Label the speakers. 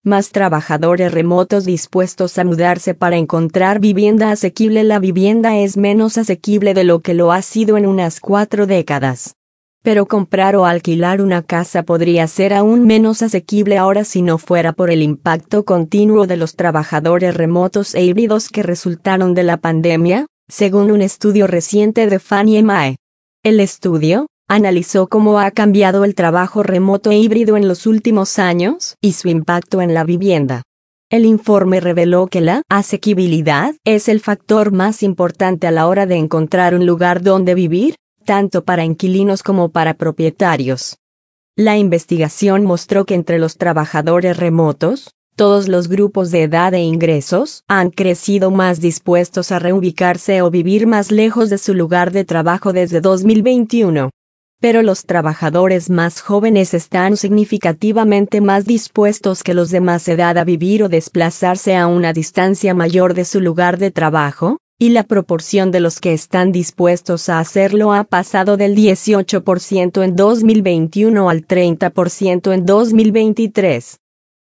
Speaker 1: más trabajadores remotos dispuestos a mudarse para encontrar vivienda asequible. La vivienda es menos asequible de lo que lo ha sido en unas 4 décadas. Pero comprar o alquilar una casa podría ser aún menos asequible ahora si no fuera por el impacto continuo de los trabajadores remotos e híbridos que resultaron de la pandemia, según un estudio reciente de Fannie Mae. El estudio analizó cómo ha cambiado el trabajo remoto e híbrido en los últimos años y su impacto en la vivienda. El informe reveló que la asequibilidad es el factor más importante a la hora de encontrar un lugar donde vivir, tanto para inquilinos como para propietarios. La investigación mostró que entre los trabajadores remotos, todos los grupos de edad e ingresos han crecido más dispuestos a reubicarse o vivir más lejos de su lugar de trabajo desde 2021. Pero los trabajadores más jóvenes están significativamente más dispuestos que los de más edad a vivir o desplazarse a una distancia mayor de su lugar de trabajo, y la proporción de los que están dispuestos a hacerlo ha pasado del 18% en 2021 al 30% en 2023.